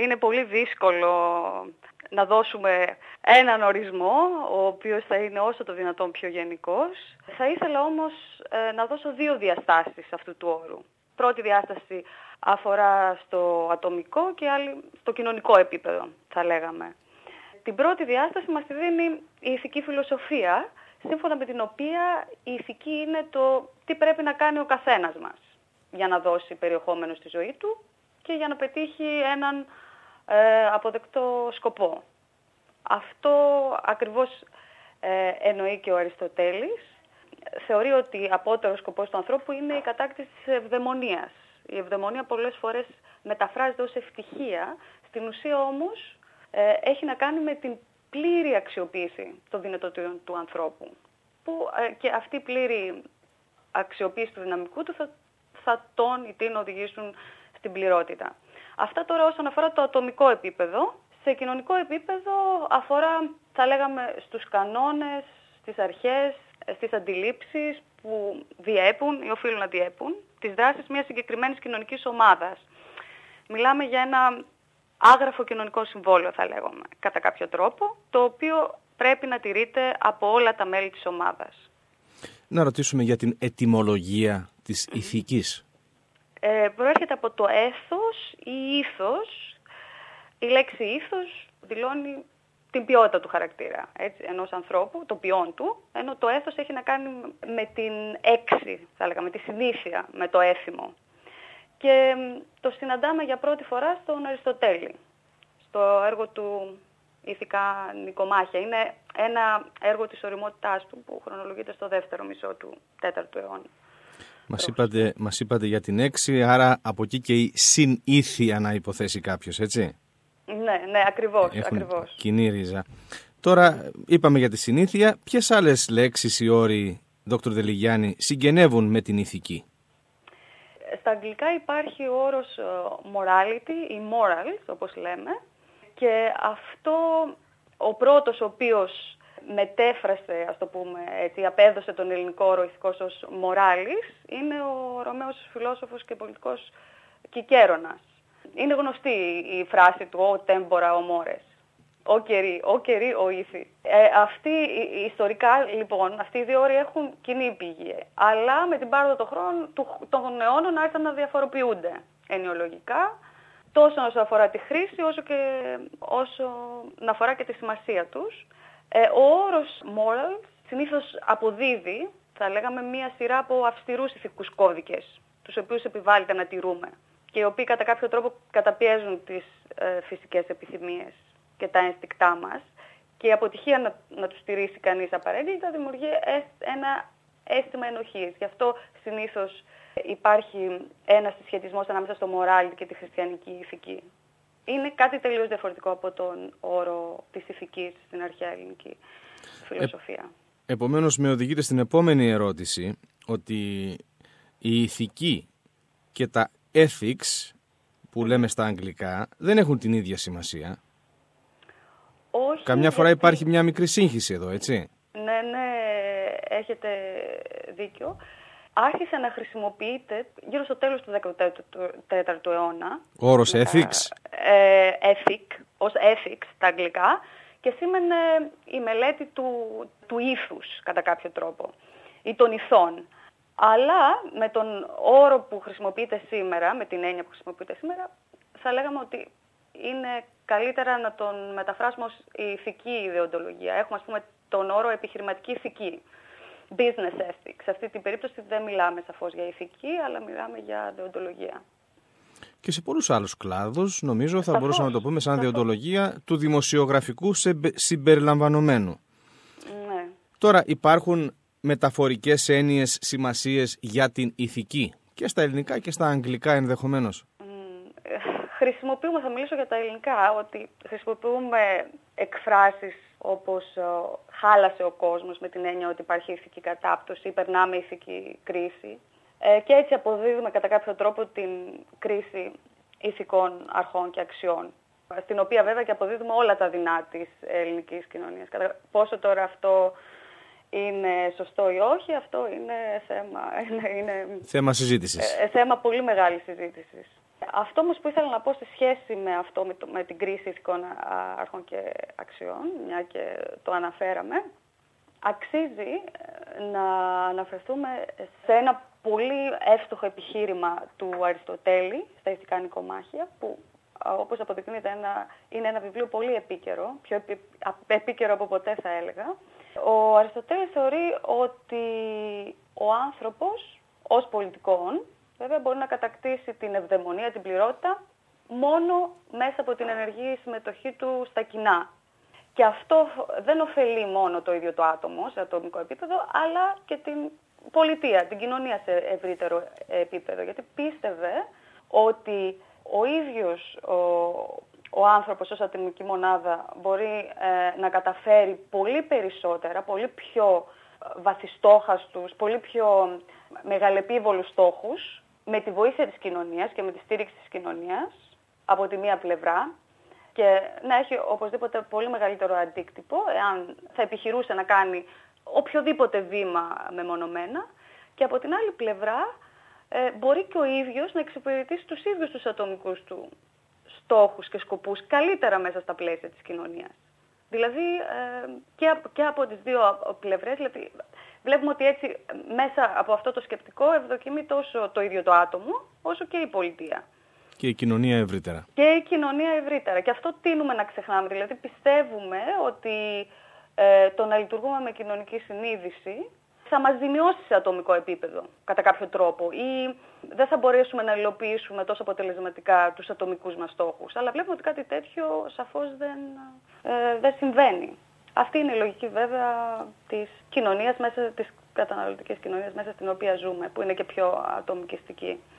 είναι πολύ δύσκολο να δώσουμε έναν ορισμό, ο οποίος θα είναι όσο το δυνατόν πιο γενικός. Θα ήθελα όμως να δώσω δύο διαστάσεις αυτού του όρου. Πρώτη διάσταση αφορά στο ατομικό και άλλη στο κοινωνικό επίπεδο, θα λέγαμε. Την πρώτη διάσταση μας τη δίνει η ηθική φιλοσοφία, σύμφωνα με την οποία η ηθική είναι το τι πρέπει να κάνει ο καθένας μας για να δώσει περιεχόμενο στη ζωή του και για να πετύχει έναν αποδεκτό σκοπό. Αυτό ακριβώς εννοεί και ο Αριστοτέλης. Θεωρεί ότι απότερος σκοπός του ανθρώπου είναι η κατάκτηση της ευδαιμονίας. Η ευδαιμονία πολλές φορές μεταφράζεται ως ευτυχία, στην ουσία όμως έχει να κάνει με την πλήρη αξιοποίηση των δυνατοτήτων του ανθρώπου. Που και αυτή η πλήρη αξιοποίηση του δυναμικού του θα τον ή την οδηγήσουν στην πληρότητα. Αυτά τώρα όσον αφορά το ατομικό επίπεδο. Σε κοινωνικό επίπεδο αφορά, θα λέγαμε, στους κανόνες, στις αρχές, στις αντιλήψεις που διέπουν ή οφείλουν να διέπουν τις δράσεις μιας συγκεκριμένης κοινωνικής ομάδας. Μιλάμε για ένα άγραφο κοινωνικό συμβόλαιο, θα λέγαμε, κατά κάποιο τρόπο, το οποίο πρέπει να τηρείται από όλα τα μέλη της ομάδας. Να ρωτήσουμε για την ετυμολογία της ηθικής. Προέρχεται από το έθος ή ήθος. Η λέξη ήθος δηλώνει την ποιότητα του χαρακτήρα, έτσι, ενός ανθρώπου, το ποιόν του, ενώ το έθος έχει να κάνει με την έξι, θα λέγαμε, με τη συνήθεια, με το έθιμο. Και το συναντάμε για πρώτη φορά στον Αριστοτέλη, στο έργο του Ηθικά Νικομάχια. Είναι ένα έργο της ωριμότητάς του που χρονολογείται στο δεύτερο μισό του 4ου αιώνα. Μας είπατε για την έξι, άρα από εκεί και η συνήθεια να υποθέσει κάποιος, έτσι. Ναι, ακριβώς. Κοινή ρίζα. Τώρα είπαμε για τη συνήθεια. Ποιες άλλες λέξεις ή όροι, Δόκτωρ Δελιγιάννη, συγγενεύουν με την ηθική? Στα αγγλικά υπάρχει ο όρος morality ή morals, όπως λέμε, και αυτό ο πρώτος ο οποίος μετέφρασε, ας το πούμε έτσι, απέδωσε τον ελληνικό όρο ηθικός ως moralis, είναι ο Ρωμαίος φιλόσοφος και πολιτικός Κικέρονας. Είναι γνωστή η φράση του «ο τέμπορα, ο μόρες», «ο κερί, ο ήθη». Ιστορικά, λοιπόν, αυτοί οι δύο όροι έχουν κοινή πηγή, αλλά με την πάροδο των αιώνων άρχισαν να διαφοροποιούνται ενοιολογικά, τόσο όσο αφορά τη χρήση, όσο να αφορά και τη σημασία τους. Ο όρος moral συνήθως αποδίδει, θα λέγαμε, μία σειρά από αυστηρούς ηθικούς κώδικες, τους οποίους επιβάλλεται να τηρούμε και οι οποίοι κατά κάποιο τρόπο καταπιέζουν τις φυσικές επιθυμίες και τα ένστικτά μας, και η αποτυχία να τους στηρίσει κανείς απαραίτητα δημιουργεί ένα αίσθημα ενοχής. Γι' αυτό συνήθως υπάρχει ένας συσχετισμός ανάμεσα στο moral και τη χριστιανική ηθική. Είναι κάτι τελείως διαφορετικό από τον όρο της ηθικής στην αρχαία ελληνική φιλοσοφία. Επομένως, με οδηγείτε στην επόμενη ερώτηση, ότι η ηθική και τα ethics, που λέμε στα αγγλικά, δεν έχουν την ίδια σημασία. Όχι, καμιά φορά υπάρχει μια μικρή σύγχυση εδώ, έτσι. Ναι, έχετε δίκιο. Άρχισε να χρησιμοποιείται γύρω στο τέλος του 14ου αιώνα. Ο όρος ethics. Ως ethics τα αγγλικά, και σήμαινε η μελέτη του ήθους κατά κάποιο τρόπο ή των ηθών. Αλλά με τον όρο που χρησιμοποιείται σήμερα, με την έννοια που χρησιμοποιείται σήμερα, θα λέγαμε ότι είναι καλύτερα να τον μεταφράσουμε ως η ηθική ιδεοντολογία. Έχουμε, ας πούμε, τον όρο επιχειρηματική ηθική, business ethics. Σε αυτή την περίπτωση δεν μιλάμε σαφώς για ηθική, αλλά μιλάμε για δεοντολογία. Και σε πολλούς άλλους κλάδους, νομίζω, θα μπορούσαμε να το πούμε σαν δεοντολογία του δημοσιογραφικού συμπεριλαμβανομένου. Ναι. Τώρα υπάρχουν μεταφορικές έννοιες, σημασίες για την ηθική και στα ελληνικά και στα αγγλικά ενδεχομένως. Χρησιμοποιούμε, θα μιλήσω για τα ελληνικά, ότι χρησιμοποιούμε εκφράσεις όπως χάλασε ο κόσμος, με την έννοια ότι υπάρχει ηθική κατάπτωση, περνάμε ηθική κρίση, και έτσι αποδίδουμε κατά κάποιο τρόπο την κρίση ηθικών αρχών και αξιών, στην οποία βέβαια και αποδίδουμε όλα τα δεινά της ελληνικής κοινωνίας. Πόσο τώρα αυτό είναι σωστό ή όχι, αυτό είναι θέμα συζήτησης. Θέμα πολύ μεγάλης συζήτησης. Αυτό όμως που ήθελα να πω στη σχέση με αυτό, με την κρίση ηθικών αρχών και αξιών, μια και το αναφέραμε, αξίζει να αναφερθούμε σε ένα πολύ εύστοχο επιχείρημα του Αριστοτέλη στα ηθικά νοικομάχια, που όπως αποδεικνύεται είναι ένα βιβλίο πολύ επίκαιρο, πιο επίκαιρο από ποτέ θα έλεγα. Ο Αριστοτέλης θεωρεί ότι ο άνθρωπος ως πολιτικόν βέβαια μπορεί να κατακτήσει την ευδαιμονία, την πληρότητα, μόνο μέσα από την ενεργή συμμετοχή του στα κοινά. Και αυτό δεν ωφελεί μόνο το ίδιο το άτομο σε ατομικό επίπεδο, αλλά και την πολιτεία, την κοινωνία σε ευρύτερο επίπεδο. Γιατί πίστευε ότι ο ίδιος ο άνθρωπος ως ατομική μονάδα μπορεί να καταφέρει πολύ περισσότερα, πολύ πιο βαθιστόχαστους, πολύ πιο μεγαλεπίβολους στόχους με τη βοήθεια της κοινωνίας και με τη στήριξη της κοινωνίας από τη μία πλευρά και να έχει οπωσδήποτε πολύ μεγαλύτερο αντίκτυπο εάν θα επιχειρούσε να κάνει οποιοδήποτε βήμα μεμονωμένα και από την άλλη πλευρά μπορεί και ο ίδιος να εξυπηρετήσει τους ίδιους τους ατομικούς του στόχους και σκοπούς καλύτερα μέσα στα πλαίσια της κοινωνίας. Δηλαδή και από τις δύο πλευρές, δηλαδή, βλέπουμε ότι έτσι μέσα από αυτό το σκεπτικό ευδοκιμεί τόσο το ίδιο το άτομο όσο και η πολιτεία. Και η κοινωνία ευρύτερα. Και η κοινωνία ευρύτερα. Και αυτό τείνουμε να ξεχνάμε. Δηλαδή πιστεύουμε ότι το να λειτουργούμε με κοινωνική συνείδηση θα μας ζημιώσει σε ατομικό επίπεδο κατά κάποιο τρόπο ή δεν θα μπορέσουμε να υλοποιήσουμε τόσο αποτελεσματικά τους ατομικούς μας στόχους. Αλλά βλέπουμε ότι κάτι τέτοιο σαφώς δεν συμβαίνει. Αυτή είναι η λογική βέβαια της κοινωνίας, της καταναλωτικής κοινωνίας μέσα στην οποία ζούμε, που είναι και πιο ατομικιστική.